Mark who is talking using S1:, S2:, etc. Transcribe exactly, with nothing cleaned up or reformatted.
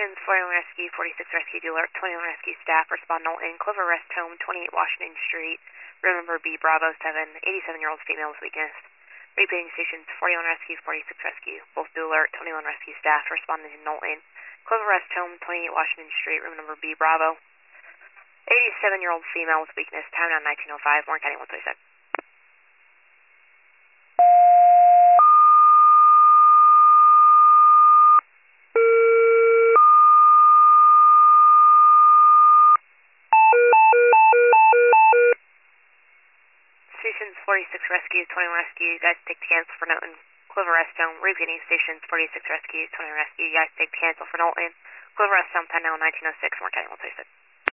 S1: Stations forty-one Rescue, forty-six Rescue, do alert twenty-one Rescue staff, respond Knowlton, Clover Rest Home, twenty-eight Washington Street, room number B, Bravo seven, eighty-seven-year-old female with weakness. Repeating stations forty-one Rescue, forty-six Rescue, both do alert twenty-one Rescue staff, responding to Knowlton, Clover Rest Home, twenty-eight Washington Street, room number B, Bravo. eighty-seven-year-old female with weakness, time now nineteen oh five, Warren County one thirty-six. Stations forty-six Rescue, twenty-one Rescue, you guys take to cancel for Knowlton, Clover Rest Home. Repeating stations forty-six Rescue, twenty-one Rescue, you guys take to cancel for Knowlton, Clover Rest Home, time now nineteen oh six, Warren County one thirty-six.